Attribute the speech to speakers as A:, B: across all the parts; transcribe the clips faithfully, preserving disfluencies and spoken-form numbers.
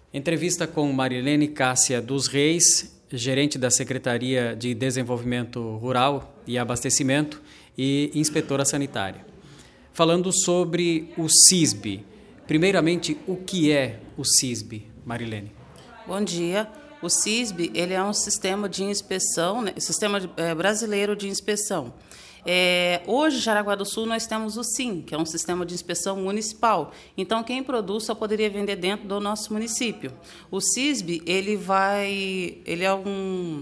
A: Entrevista com Marilene Cássia dos Reis, gerente da Secretaria de Desenvolvimento Rural e Abastecimento e inspetora sanitária. Falando sobre o SISB. Primeiramente, o que é o SISB, Marilene?
B: Bom dia. O SISB ele é um sistema de inspeção, né, sistema de, é, brasileiro de inspeção. É, hoje, em Jaraguá do Sul, nós temos o SIM, que é um sistema de inspeção municipal. Então, quem produz só poderia vender dentro do nosso município. O SISB, ele vai, ele é um...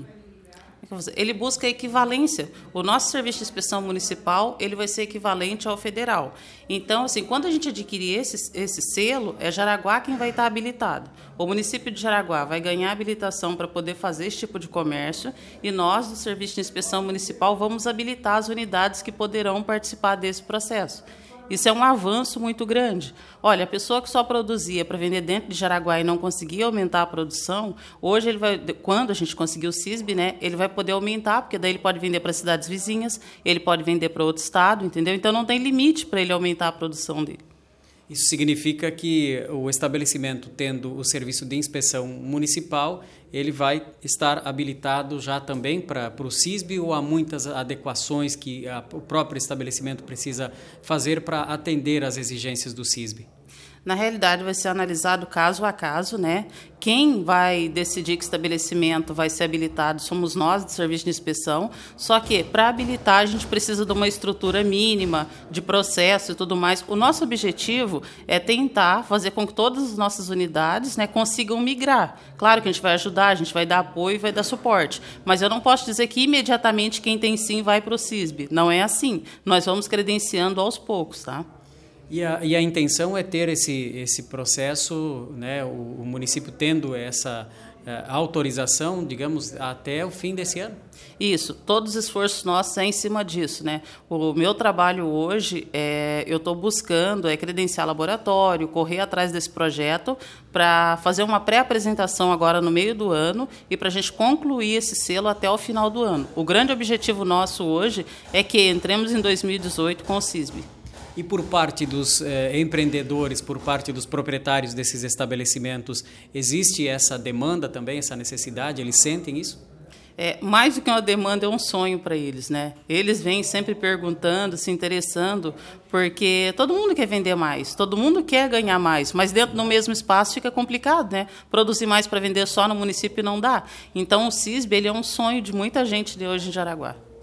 B: Ele busca a equivalência. O nosso serviço de inspeção municipal ele vai ser equivalente ao federal. Então, assim, quando a gente adquirir esse, esse selo, é Jaraguá quem vai estar habilitado. O município de Jaraguá vai ganhar habilitação para poder fazer esse tipo de comércio e nós, do Serviço de Inspeção Municipal, vamos habilitar as unidades que poderão participar desse processo. Isso é um avanço muito grande. Olha, a pessoa que só produzia para vender dentro de Jaraguá e não conseguia aumentar a produção, hoje, ele vai, quando a gente conseguir o SISB, né, ele vai poder aumentar, porque daí ele pode vender para cidades vizinhas, ele pode vender para outro estado, entendeu? Então, não tem limite para ele aumentar a produção dele.
A: Isso significa que o estabelecimento, tendo o serviço de inspeção municipal, ele vai estar habilitado já também para, para o SISB, ou há muitas adequações que a, o próprio estabelecimento precisa fazer para atender às exigências do SISB?
B: Na realidade, vai ser analisado caso a caso, né? Quem vai decidir que estabelecimento vai ser habilitado somos nós, do Serviço de Inspeção, só que, para habilitar, a gente precisa de uma estrutura mínima, de processo e tudo mais. O nosso objetivo é tentar fazer com que todas as nossas unidades, né, consigam migrar. Claro que a gente vai ajudar, a gente vai dar apoio e vai dar suporte, mas eu não posso dizer que imediatamente quem tem sim vai para o SISB. Não é assim. Nós vamos credenciando aos poucos, tá?
A: E a, e a intenção é ter esse, esse processo, né, o, o município tendo essa uh, autorização, digamos, até o fim desse ano?
B: Isso, todos os esforços nossos é em cima disso, né? O meu trabalho hoje, é, eu estou buscando é credenciar laboratório, correr atrás desse projeto para fazer uma pré-apresentação agora no meio do ano e para a gente concluir esse selo até o final do ano. O grande objetivo nosso hoje é que entremos em dois mil e dezoito com o SISB.
A: E por parte dos eh, empreendedores, por parte dos proprietários desses estabelecimentos, existe essa demanda também, essa necessidade? Eles sentem isso?
B: É, mais do que uma demanda, é um sonho para eles, né? Eles vêm sempre perguntando, se interessando, porque todo mundo quer vender mais, todo mundo quer ganhar mais, mas dentro do mesmo espaço fica complicado, né? Produzir mais para vender só no município não dá. Então, o SISB ele é um sonho de muita gente de hoje em Jaraguá.